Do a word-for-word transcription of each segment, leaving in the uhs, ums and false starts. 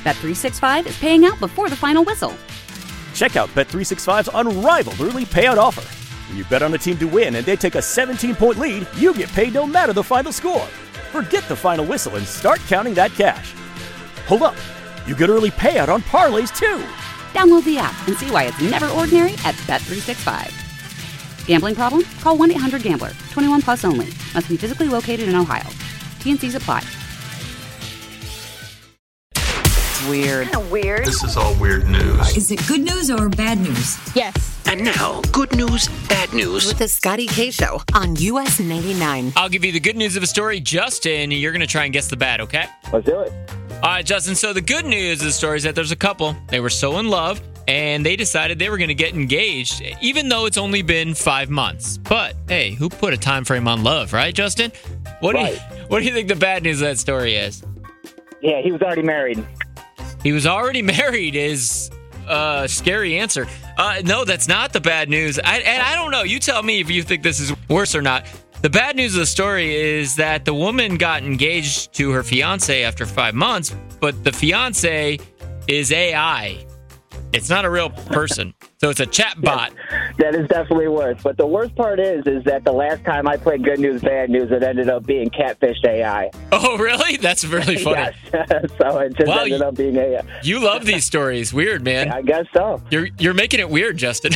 Bet three sixty-five is paying out before the final whistle. Check out Bet three sixty-five's unrivaled early payout offer. When you bet on a team to win and they take a seventeen-point lead, you get paid no matter the final score. Forget the final whistle and start counting that cash. Hold up. You get early payout on parlays, too. Download the app and see why it's never ordinary at Bet three sixty-five. Gambling problem? Call one eight hundred gambler. twenty-one plus only. Must be physically located in Ohio. T N Cs apply. Weird. Kind of weird. This is all weird news. Is it good news or bad news? Yes. And now, good news, bad news. With the Scotty K Show on U S ninety-nine. I'll give you the good news of a story, Justin. You're going to try and guess the bad, okay? Let's do it. All right, Justin. So the good news of the story is that there's a couple. They were so in love, and they decided they were going to get engaged, even though it's only been five months. But, hey, who put a time frame on love, right, Justin? What right. do you What do you think the bad news of that story is? Yeah, he was already married. He was already married is a scary answer. Uh, no, that's not the bad news. I, and I don't know. You tell me if you think this is worse or not. The bad news of the story is that the woman got engaged to her fiancé after five months, but the fiancé is A I. It's not a real person. So it's a chat bot. That is definitely worse. But the worst part is, is that the last time I played Good News, Bad News, it ended up being Catfished A I. Oh, really? That's really funny. Yes. So it just Well, ended up being A I. You love these stories. Weird, man. I guess so. You're you're making it weird, Justin.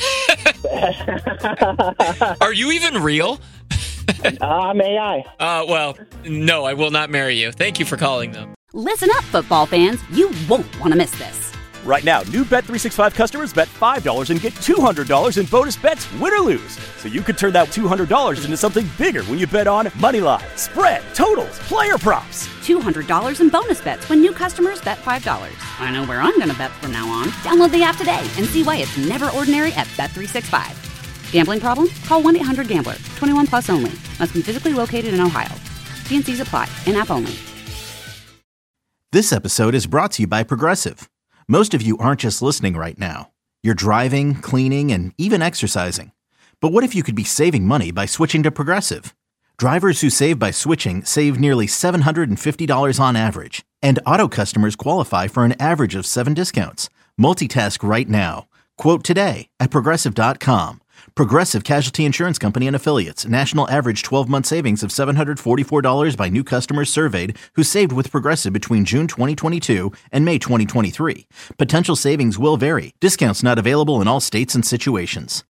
Are you even real? uh, I'm A I. Uh, well, no, I will not marry you. Thank you for calling, though. Listen up, football fans. You won't want to miss this. Right now, new Bet three sixty-five customers bet five dollars and get two hundred dollars in bonus bets, win or lose. So you could turn that two hundred dollars into something bigger when you bet on money line, spread, totals, player props. two hundred dollars in bonus bets when new customers bet five dollars. I know where I'm going to bet from now on. Download the app today and see why it's never ordinary at Bet three sixty-five. Gambling problem? Call one eight hundred gambler. twenty-one plus only. Must be physically located in Ohio. T N Cs apply. In-app only. This episode is brought to you by Progressive. Most of you aren't just listening right now. You're driving, cleaning, and even exercising. But what if you could be saving money by switching to Progressive? Drivers who save by switching save nearly seven hundred fifty dollars on average. And auto customers qualify for an average of seven discounts. Multitask right now. Quote today at Progressive dot com. Progressive Casualty Insurance Company and Affiliates. National average twelve-month savings of seven hundred forty-four dollars by new customers surveyed who saved with Progressive between June twenty twenty-two and May twenty twenty-three. Potential savings will vary. Discounts not available in all states and situations.